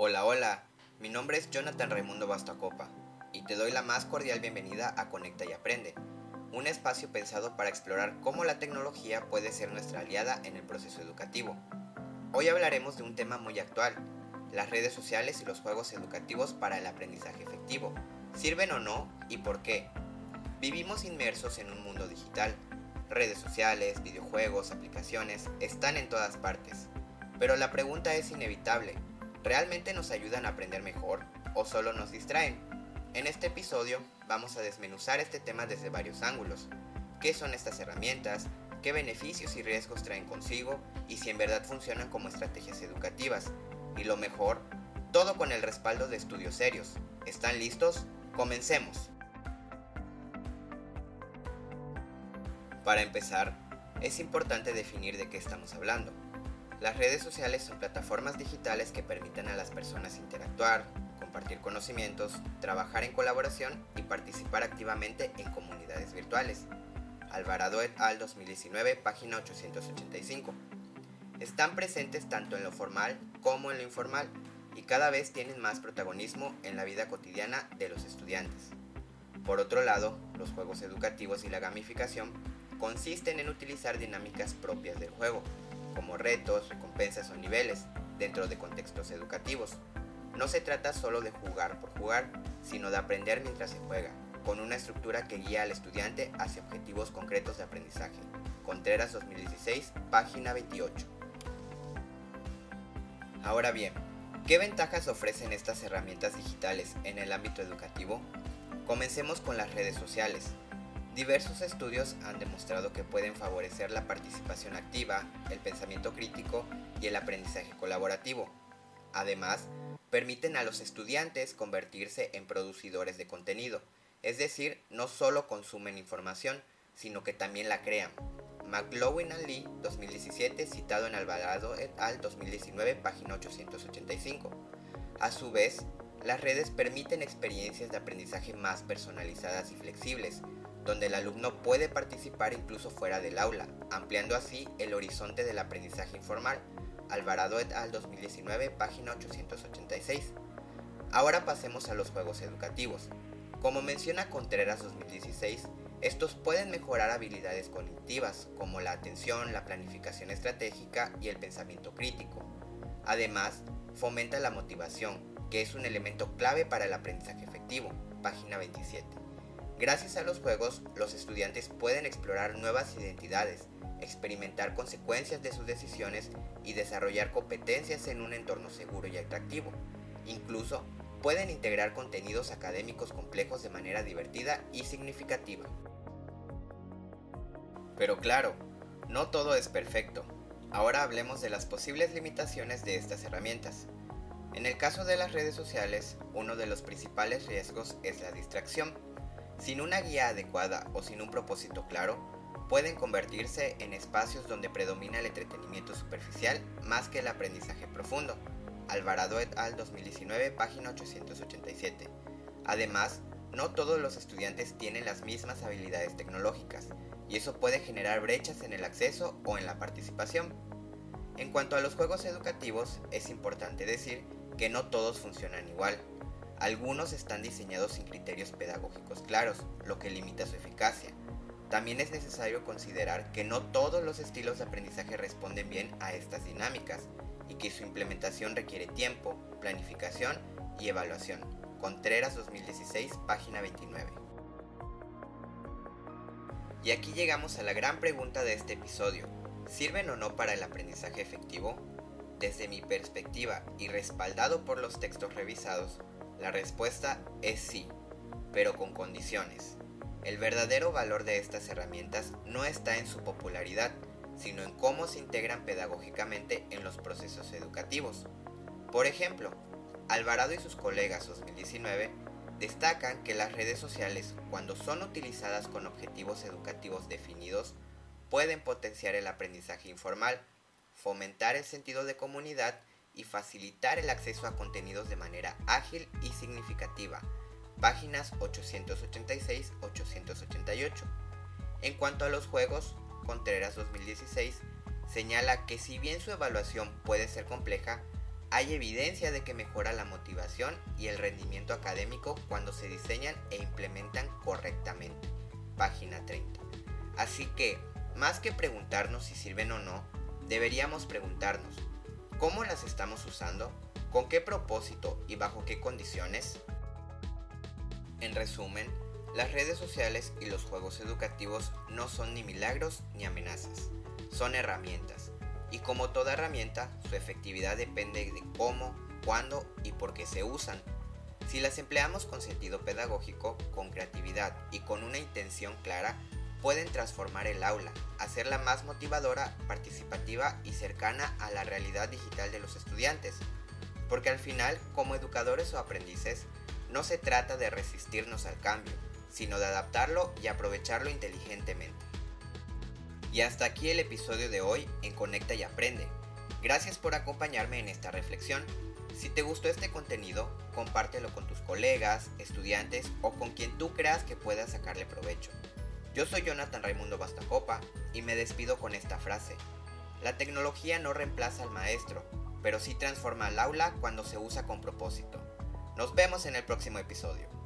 Hola, hola, mi nombre es Jonathan Raimundo Bastacopa y te doy la más cordial bienvenida a Conecta y Aprende, un espacio pensado para explorar cómo la tecnología puede ser nuestra aliada en el proceso educativo. Hoy hablaremos de un tema muy actual, las redes sociales y los juegos educativos para el aprendizaje efectivo. ¿Sirven o no y por qué? Vivimos inmersos en un mundo digital. Redes sociales, videojuegos, aplicaciones están en todas partes. Pero la pregunta es inevitable. ¿Realmente nos ayudan a aprender mejor o solo nos distraen? En este episodio vamos a desmenuzar este tema desde varios ángulos. ¿Qué son estas herramientas? ¿Qué beneficios y riesgos traen consigo? Y si en verdad funcionan como estrategias educativas. Y lo mejor, todo con el respaldo de estudios serios. ¿Están listos? ¡Comencemos! Para empezar, es importante definir de qué estamos hablando. Las redes sociales son plataformas digitales que permiten a las personas interactuar, compartir conocimientos, trabajar en colaboración y participar activamente en comunidades virtuales. Alvarado et al. 2019, página 885. Están presentes tanto en lo formal como en lo informal y cada vez tienen más protagonismo en la vida cotidiana de los estudiantes. Por otro lado, los juegos educativos y la gamificación consisten en utilizar dinámicas propias del juego, como retos, recompensas o niveles, dentro de contextos educativos. No se trata solo de jugar por jugar, sino de aprender mientras se juega, con una estructura que guía al estudiante hacia objetivos concretos de aprendizaje. Contreras 2016, página 28. Ahora bien, ¿qué ventajas ofrecen estas herramientas digitales en el ámbito educativo? Comencemos con las redes sociales. Diversos estudios han demostrado que pueden favorecer la participación activa, el pensamiento crítico y el aprendizaje colaborativo. Además, permiten a los estudiantes convertirse en productores de contenido, es decir, no solo consumen información, sino que también la crean. McLaughlin and Lee, 2017, citado en Alvarado et al. 2019, página 885. A su vez, las redes permiten experiencias de aprendizaje más personalizadas y flexibles, donde el alumno puede participar incluso fuera del aula, ampliando así el horizonte del aprendizaje informal. Alvarado et al. 2019, página 886. Ahora pasemos a los juegos educativos. Como menciona Contreras 2016, estos pueden mejorar habilidades cognitivas como la atención, la planificación estratégica y el pensamiento crítico. Además, fomenta la motivación, que es un elemento clave para el aprendizaje efectivo. Página 27. Gracias a los juegos, los estudiantes pueden explorar nuevas identidades, experimentar consecuencias de sus decisiones y desarrollar competencias en un entorno seguro y atractivo. Incluso, pueden integrar contenidos académicos complejos de manera divertida y significativa. Pero claro, no todo es perfecto. Ahora hablemos de las posibles limitaciones de estas herramientas. En el caso de las redes sociales, uno de los principales riesgos es la distracción. Sin una guía adecuada o sin un propósito claro, pueden convertirse en espacios donde predomina el entretenimiento superficial más que el aprendizaje profundo. Alvarado et al. 2019, página 887. Además, no todos los estudiantes tienen las mismas habilidades tecnológicas, y eso puede generar brechas en el acceso o en la participación. En cuanto a los juegos educativos, es importante decir que no todos funcionan igual. Algunos están diseñados sin criterios pedagógicos claros, lo que limita su eficacia. También es necesario considerar que no todos los estilos de aprendizaje responden bien a estas dinámicas y que su implementación requiere tiempo, planificación y evaluación. Contreras 2016, página 29. Y aquí llegamos a la gran pregunta de este episodio. ¿Sirven o no para el aprendizaje efectivo? Desde mi perspectiva y respaldado por los textos revisados, la respuesta es sí, pero con condiciones. El verdadero valor de estas herramientas no está en su popularidad, sino en cómo se integran pedagógicamente en los procesos educativos. Por ejemplo, Alvarado y sus colegas 2019 destacan que las redes sociales, cuando son utilizadas con objetivos educativos definidos, pueden potenciar el aprendizaje informal, fomentar el sentido de comunidad y facilitar el acceso a contenidos de manera ágil y significativa. Páginas 886-888. En cuanto a los juegos, Contreras 2016 señala que si bien su evaluación puede ser compleja, hay evidencia de que mejora la motivación y el rendimiento académico cuando se diseñan e implementan correctamente. Página 30. Así que, más que preguntarnos si sirven o no, deberíamos preguntarnos, ¿cómo las estamos usando? ¿Con qué propósito y bajo qué condiciones? En resumen, las redes sociales y los juegos educativos no son ni milagros ni amenazas, son herramientas. Y como toda herramienta, su efectividad depende de cómo, cuándo y por qué se usan. Si las empleamos con sentido pedagógico, con creatividad y con una intención clara, pueden transformar el aula, hacerla más motivadora, participativa y cercana a la realidad digital de los estudiantes. Porque al final, como educadores o aprendices, no se trata de resistirnos al cambio, sino de adaptarlo y aprovecharlo inteligentemente. Y hasta aquí el episodio de hoy en Conecta y Aprende. Gracias por acompañarme en esta reflexión. Si te gustó este contenido, compártelo con tus colegas, estudiantes o con quien tú creas que pueda sacarle provecho. Yo soy Jonathan Raimundo Bastacopa y me despido con esta frase. La tecnología no reemplaza al maestro, pero sí transforma al aula cuando se usa con propósito. Nos vemos en el próximo episodio.